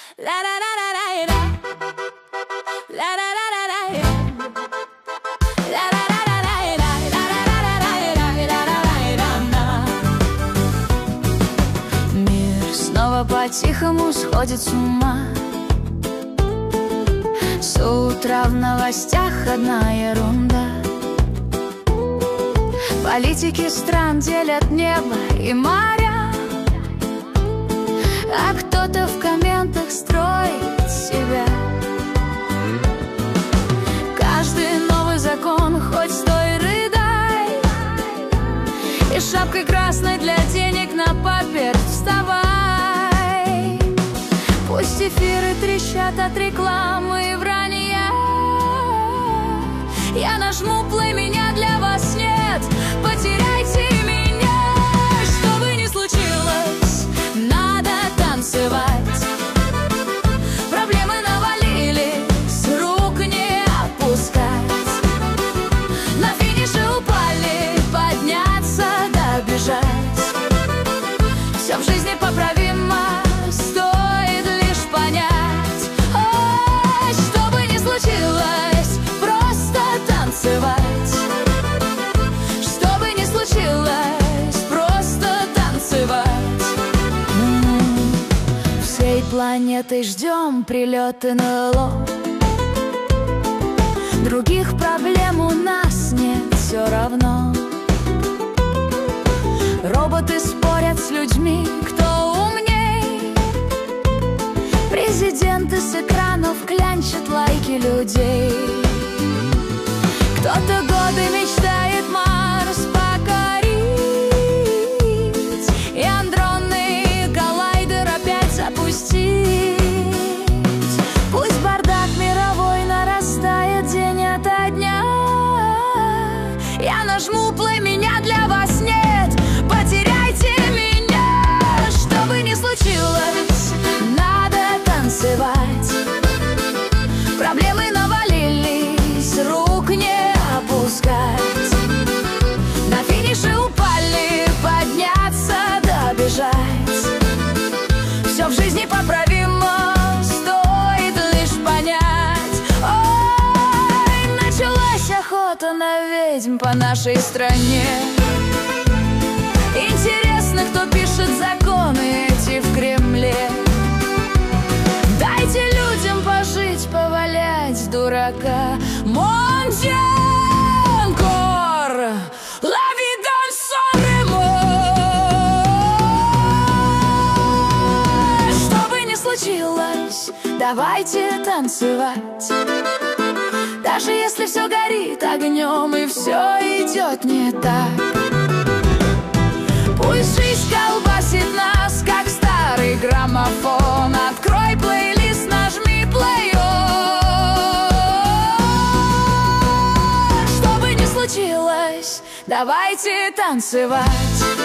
Мир снова по-тихому сходит с ума. С утра в новостях одна ерунда. Политики стран делят небо и моря, а кто-то в комментах строит себя. Каждый новый закон, хоть стой, рыдай, и шапкой красной для денег на папер вставай. Пусть эфиры трещат от рекламы и вранья, я нажму плей, меня для вас нет. Потеряйте меня, что бы ни случилось, надо танцевать. Проблемы навалились, рук не опускать. На финише упали, подняться, добежать. Все в жизни поправимо, стоит лишь понять. Ой, что бы ни случилось, просто танцевать. Планетой ждем прилеты НЛО. Других проблем у нас нет, все равно. Роботы спорят с людьми, кто умней. Президенты с экранов клянчат лайки людей. Кто-то годы мечтает Марс покорить, и андронный коллайдер опять запустить. Пусть бардак мировой нарастает день ото дня, я нажму плей, меня для вас нет. Потеряйте меня, что бы ни случилось, надо танцевать. Проблемы навалились, рук не опускать. На финише упали, подняться, добежать. Все в жизни поправимо, стоит лишь понять. Ой, началась охота на ведьм по нашей стране. Интересно, кто пишет законы эти в Кремле. Дайте людям пожить, повалять дурака. Монтенкор, la vida en Sanremo. Что бы ни случилось, давайте танцевать. Даже если все горит огнем и все идет не так. Пусть жизнь колбасит нас, как старый граммофон. Открой плейлист, нажми плей. Что бы ни случилось, давайте танцевать.